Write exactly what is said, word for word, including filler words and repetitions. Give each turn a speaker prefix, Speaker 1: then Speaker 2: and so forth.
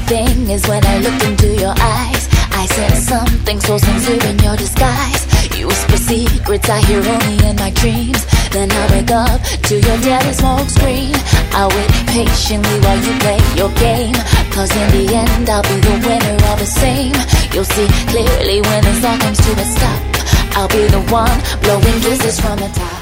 Speaker 1: thing is when I look into your eyes, I sense something so sincere in your disguise. You whisper secrets I hear only in my dreams. Then I wake up to your deadly smoke screen. I wait patiently while you play your game, cause in the end I'll be the winner all the same. You'll see clearly when this all comes to a stop. I'll be the one blowing kisses from the top.